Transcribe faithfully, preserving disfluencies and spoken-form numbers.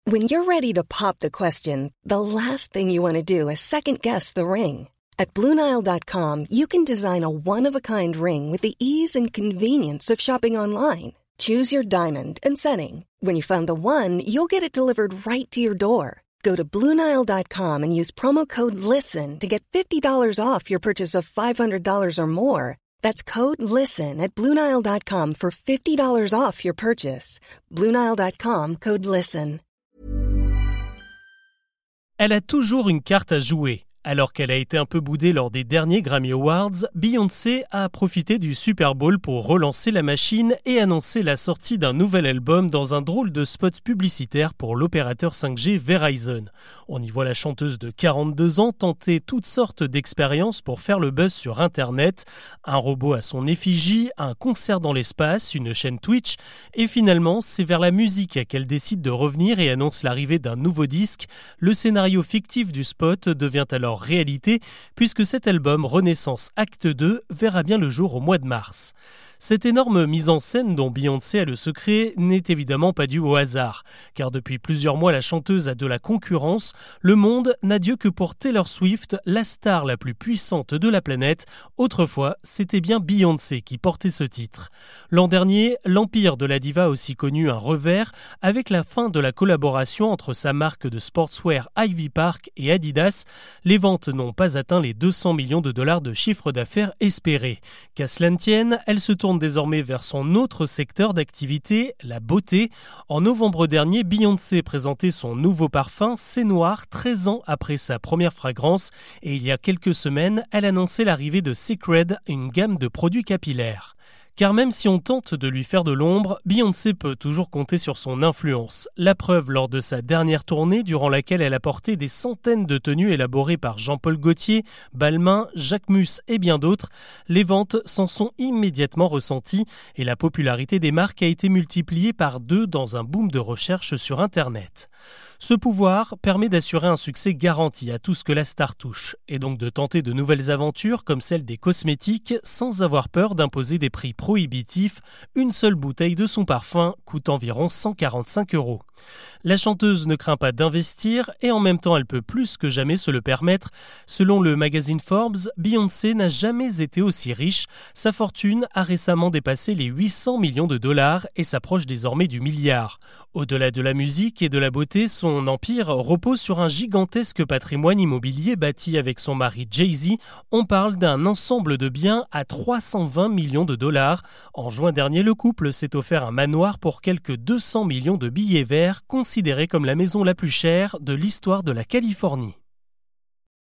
When you're ready to pop the question, the last thing you want to do is second-guess the ring. At Blue Nile dot com, you can design a one-of-a-kind ring with the ease and convenience of shopping online. Choose your diamond and setting. When you find the one, you'll get it delivered right to your door. Go to Blue Nile dot com and use promo code LISTEN to get fifty dollars off your purchase of five hundred dollars or more. That's code LISTEN at Blue Nile dot com for fifty dollars off your purchase. Blue Nile dot com, code LISTEN. Elle a toujours une carte à jouer. Alors qu'elle a été un peu boudée lors des derniers Grammy Awards, Beyoncé a profité du Super Bowl pour relancer la machine et annoncer la sortie d'un nouvel album dans un drôle de spot publicitaire pour l'opérateur cinq G Verizon. On y voit la chanteuse de quarante-deux ans tenter toutes sortes d'expériences pour faire le buzz sur Internet. Un robot à son effigie, un concert dans l'espace, une chaîne Twitch. Et finalement, c'est vers la musique qu'elle décide de revenir et annonce l'arrivée d'un nouveau disque. Le scénario fictif du spot devient alors réalité, puisque cet album Renaissance Acte deux verra bien le jour au mois de mars. Cette énorme mise en scène dont Beyoncé a le secret n'est évidemment pas due au hasard, car depuis plusieurs mois la chanteuse a de la concurrence. Le monde n'a Dieu que pour Taylor Swift, la star la plus puissante de la planète. Autrefois, c'était bien Beyoncé qui portait ce titre. L'an dernier, l'empire de la diva a aussi connu un revers avec la fin de la collaboration entre sa marque de sportswear Ivy Park et Adidas. Les ventes n'ont pas atteint les deux cents millions de dollars de chiffre d'affaires espérés. Qu'à cela ne tienne, elle se tourne désormais vers son autre secteur d'activité, la beauté. En novembre dernier, Beyoncé présentait son nouveau parfum, C'est Noir, treize ans après sa première fragrance. Et il y a quelques semaines, elle annonçait l'arrivée de Cécred, une gamme de produits capillaires. Car même si on tente de lui faire de l'ombre, Beyoncé peut toujours compter sur son influence. La preuve lors de sa dernière tournée, durant laquelle elle a porté des centaines de tenues élaborées par Jean-Paul Gaultier, Balmain, Jacquemus et bien d'autres, les ventes s'en sont immédiatement ressenties et la popularité des marques a été multipliée par deux dans un boom de recherche sur Internet. Ce pouvoir permet d'assurer un succès garanti à tout ce que la star touche, et donc de tenter de nouvelles aventures comme celle des cosmétiques sans avoir peur d'imposer des prix prohibitif, une seule bouteille de son parfum coûte environ cent quarante-cinq euros. La chanteuse ne craint pas d'investir et en même temps elle peut plus que jamais se le permettre. Selon le magazine Forbes, Beyoncé n'a jamais été aussi riche. Sa fortune a récemment dépassé les huit cents millions de dollars et s'approche désormais du milliard. Au-delà de la musique et de la beauté, son empire repose sur un gigantesque patrimoine immobilier bâti avec son mari Jay-Z. On parle d'un ensemble de biens à trois cent vingt millions de dollars. En juin dernier, le couple s'est offert un manoir pour quelques deux cents millions de billets verts, considéré comme la maison la plus chère de l'histoire de la Californie.